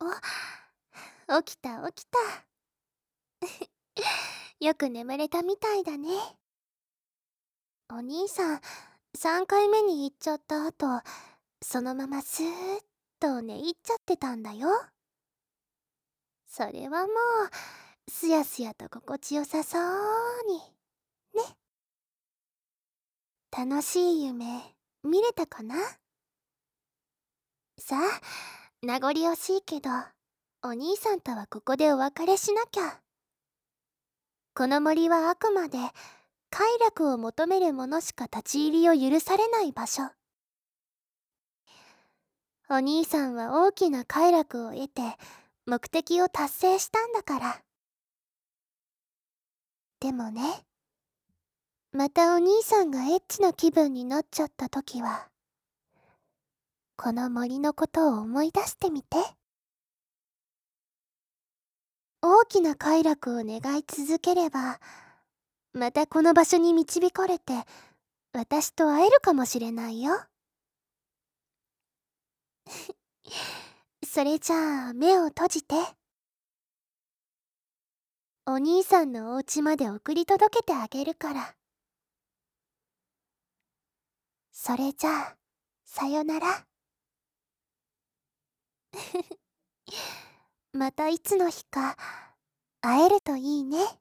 お、起きた起きた。よく眠れたみたいだね。お兄さん、3回目に行っちゃった後、そのままスーッと寝入っちゃってたんだよ。それはもう、すやすやと心地よさそうに。ね。楽しい夢、見れたかな？さあ、名残惜しいけど、お兄さんとはここでお別れしなきゃ。この森はあくまで快楽を求める者しか立ち入りを許されない場所。お兄さんは大きな快楽を得て目的を達成したんだから。でもね、またお兄さんがエッチな気分になっちゃった時は、この森のことを思い出してみて。大きな快楽を願い続ければ、またこの場所に導かれて私と会えるかもしれないよ。それじゃあ目を閉じて。お兄さんのお家まで送り届けてあげるから。それじゃあ、さよなら。またいつの日か会えるといいね。